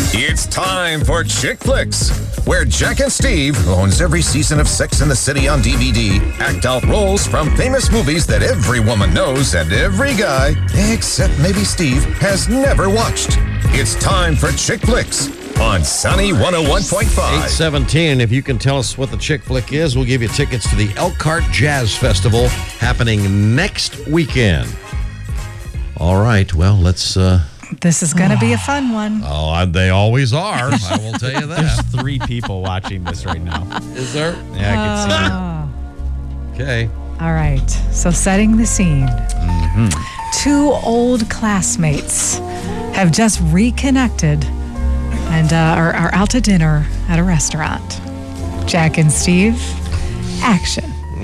It's time for Chick Flicks, where Jack and Steve, who owns every season of Sex and the City on DVD, act out roles from famous movies that every woman knows and every guy, except maybe Steve, has never watched. It's time for Chick Flicks on Sunny 101.5. 8:17. If you can tell us what the Chick Flick is, we'll give you tickets to the Elkhart Jazz Festival happening next weekend. All right, well, let's... This is going to be a fun one. Oh, they always are. I will tell you that. There's 3 people watching this right now. Is there? Yeah, I can see it. Okay. All right, so setting the scene. 2 old classmates have just reconnected and are out to dinner at a restaurant. Jack and Steve, action.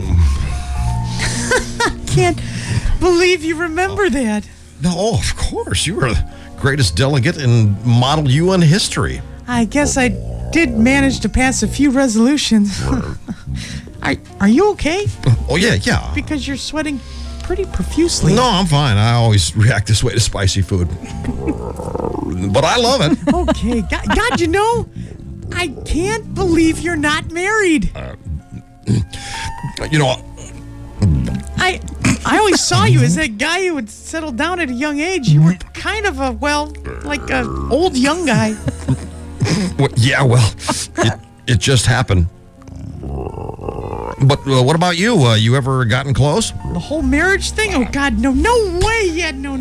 Can't believe you remember that. No, of course. You were the greatest delegate in Model UN history. I guess I did manage to pass a few resolutions. Are you okay? Oh, yeah. Because you're sweating pretty profusely. No, I'm fine. I always react this way to spicy food. But I love it. Okay. God, you know, I can't believe you're not married. You know, I always saw you as that guy who would settle down at a young age. You were kind of like a old young guy. it just happened. But what about you? You ever gotten close? The whole marriage thing? Oh, God, no way. Yeah, no.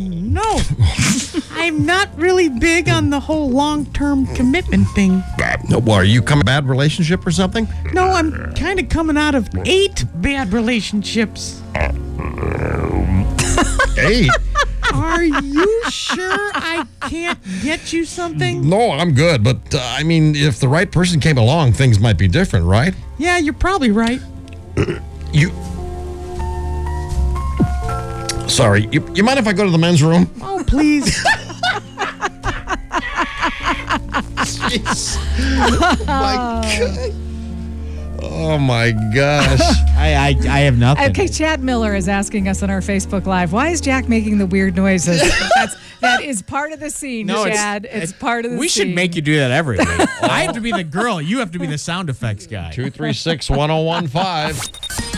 I'm not really big on the whole long-term commitment thing. Are you coming bad relationship or something? No, I'm kind of coming out of 8 bad relationships. 8? Are you sure I can't get you something? No, I'm good. But, if the right person came along, things might be different, right? Yeah, you're probably right. Sorry, you mind if I go to the men's room? Oh, please. Jeez. Oh, my gosh. I have nothing. Okay, Chad Miller is asking us on our Facebook Live, why is Jack making the weird noises? That is part of the scene, Chad. It's part of the scene. We should make you do that every week. I have to be the girl. You have to be the sound effects guy. 236-1015.